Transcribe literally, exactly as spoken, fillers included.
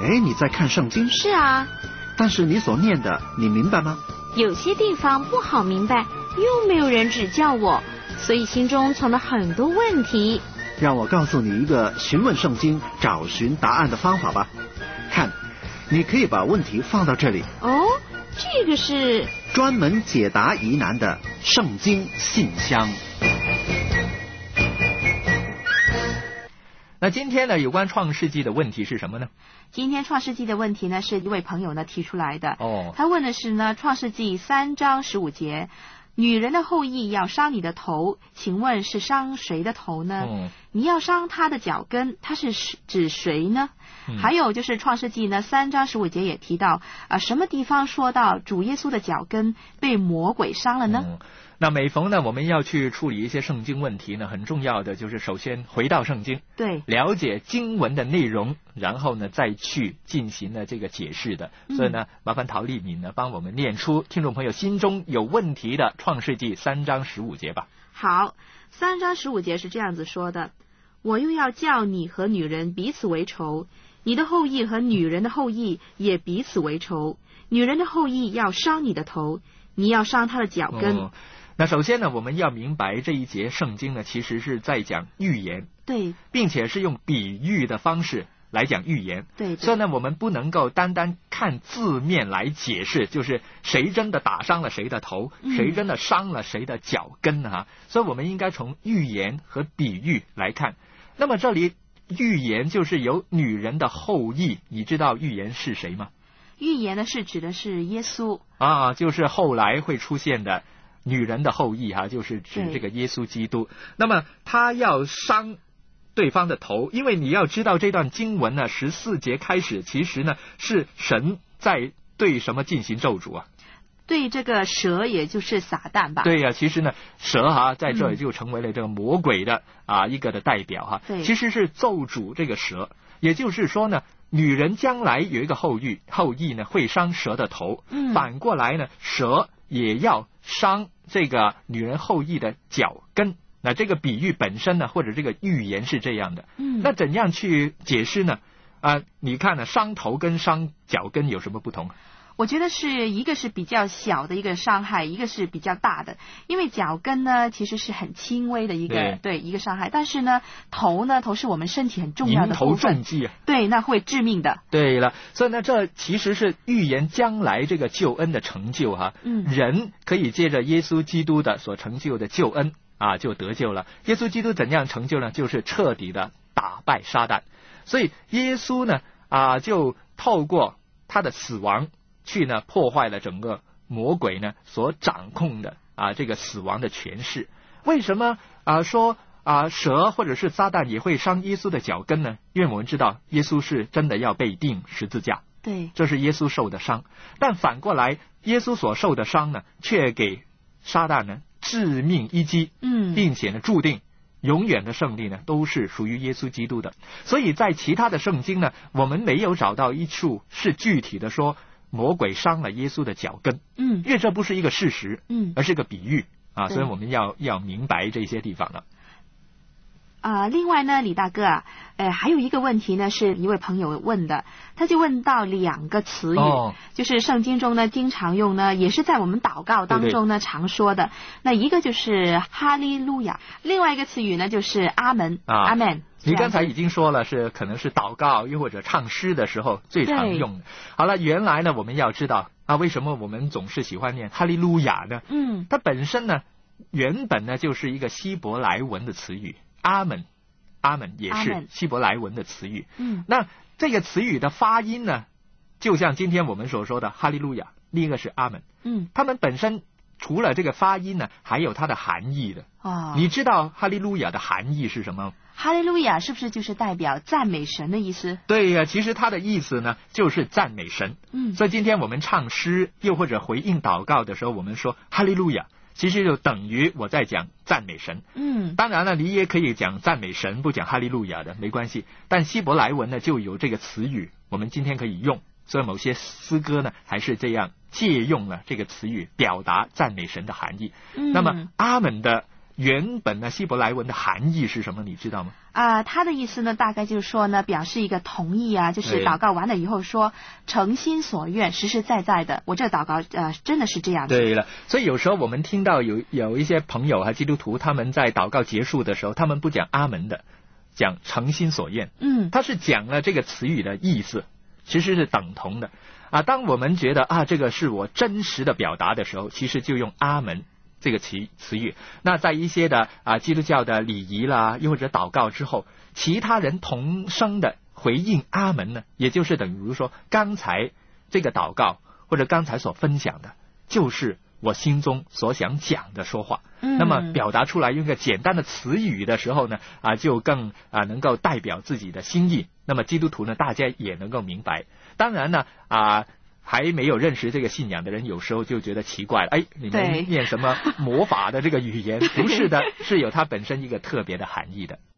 为你在看圣经。 是啊。 但是你所念的，你明白吗？ 有些地方不好明白，又没有人指教我，所以心中存了很多问题。 让我告诉你一个询问圣经、找寻答案的方法吧。看，你可以把问题放到这里。 哦，这个是专门解答疑难的圣经信箱。 那今天呢，有关创世纪的问题是什么呢？ 今天创世纪的问题呢，是一位朋友呢提出来的。 哦， 他问的是呢，创世纪三章十五节，女人的后裔要伤你的头，请问是伤谁的头呢？ 嗯， 你要伤他的脚跟，他是指谁呢？ 嗯、 还有就是创世纪呢三章十五节也提到啊、呃，什么地方说到主耶稣的脚跟被魔鬼伤了呢？ 嗯，那每逢呢我们要去处理一些圣经问题呢，很重要的就是首先回到圣经， 对， 了解经文的内容，然后呢再去进行呢这个解释的。 嗯、 所以呢，麻烦陶丽敏呢帮我们念出听众朋友心中有问题的创世纪三章十五节吧。 好，三章十五节是这样子说的：我又要叫你和女人彼此为仇，你的后裔和女人的后裔也彼此为仇，女人的后裔要伤你的头，你要伤她的脚跟。 哦，那首先呢，我们要明白这一节圣经呢，其实是在讲预言， 对， 并且是用比喻的方式来讲预言。 对，对， 所以呢，我们不能够单单看字面来解释，就是谁真的打伤了谁的头， 嗯、 谁真的伤了谁的脚跟啊。所以我们应该从预言和比喻来看。那么这里预言就是有女人的后裔，你知道预言是谁吗？ 预言呢是指的是耶稣啊，就是后来会出现的女人的后裔哈、啊，就是指这个耶稣基督。那么他要伤对方的头，因为你要知道这段经文呢，十四节开始，其实呢是神在对什么进行咒诅啊？ 对这个蛇，也就是撒旦吧？ 对呀、啊，其实呢，蛇哈、啊、在这里就成为了这个魔鬼的、嗯、啊一个的代表哈、啊。其实是咒诅这个蛇，也就是说呢，女人将来有一个后裔，后裔呢会伤蛇的头， 嗯， 反过来呢，蛇也要伤这个女人后裔的脚跟。那这个比喻本身呢，或者这个预言是这样的。 嗯， 那怎样去解释呢？啊、呃，你看呢，伤头跟伤脚跟有什么不同？ 我觉得是一个是比较小的一个伤害，一个是比较大的。因为脚跟呢其实是很轻微的一个 对, 对一个伤害，但是呢头呢头是我们身体很重要的部分， 迎头重击啊， 对，那会致命的。 对了，所以呢这其实是预言将来这个救恩的成就哈、啊。 嗯， 人可以借着耶稣基督的所成就的救恩啊就得救了。耶稣基督怎样成就呢？就是彻底的打败撒旦。所以耶稣呢啊就透过他的死亡去呢破坏了整个魔鬼呢所掌控的啊这个死亡的权势。为什么啊说啊蛇或者是撒旦也会伤耶稣的脚跟呢？因为我们知道耶稣是真的要被钉十字架， 对， 这是耶稣受的伤。但反过来，耶稣所受的伤呢，却给撒旦呢致命一击， 嗯， 并且呢注定永远的胜利呢都是属于耶稣基督的。所以在其他的圣经呢，我们没有找到一处是具体的说魔鬼伤了耶稣的脚跟， 嗯， 因为这不是一个事实， 嗯， 而是个比喻啊，所以我们要要明白这些地方了。 啊、呃，另外呢，李大哥啊，呃，还有一个问题呢，是一位朋友问的，他就问到两个词语， 哦、 就是圣经中呢经常用呢，也是在我们祷告当中呢对对常说的。那一个就是哈利路亚，另外一个词语呢就是阿门， 啊， 阿门。 你刚才已经说了，是可能是祷告又或者唱诗的时候最常用的。好了，原来呢我们要知道啊，为什么我们总是喜欢念哈利路亚呢？ 嗯， 它本身呢原本呢就是一个希伯来文的词语。阿门，阿门也是希伯来文的词语。 嗯， 那这个词语的发音呢，就像今天我们所说的哈利路亚，另一个是阿门。 嗯， 他们本身除了这个发音呢，还有它的含义的。 哦， 你知道哈利路亚的含义是什么？ 哈利路亚是不是就是代表赞美神的意思？ 对呀、啊，其实它的意思呢就是赞美神。 嗯， 所以今天我们唱诗又或者回应祷告的时候，我们说哈利路亚，其实就等于我在讲赞美神。 嗯， 当然了，你也可以讲赞美神，不讲哈利路亚的没关系。但希伯来文呢就有这个词语，我们今天可以用。所以某些诗歌呢还是这样借用了这个词语，表达赞美神的含义。 嗯， 那么阿门的原本的希伯来文的含义是什么？你知道吗？ 啊、他的意思呢，大概就是说呢，表示一个同意啊，就是祷告完了以后说诚心所愿，实实在在的，我这祷告呃真的是这样子。 对了，所以有时候我们听到有有一些朋友和基督徒，他们在祷告结束的时候，他们不讲阿门的，讲诚心所愿。 嗯， 他是讲了这个词语的意思，其实是等同的啊。当我们觉得啊这个是我真实的表达的时候，其实就用阿门这个词词语。那在一些的啊基督教的礼仪啦，又或者祷告之后，其他人同声的回应阿门呢，也就是等于说刚才这个祷告或者刚才所分享的，就是我心中所想讲的说话。 嗯， 那么表达出来用一个简单的词语的时候呢，啊就更啊能够代表自己的心意。那么基督徒呢，大家也能够明白。当然呢啊。还没有认识这个信仰的人，有时候就觉得奇怪了。哎，你们念什么魔法的这个语言？不是的，是有它本身一个特别的含义的。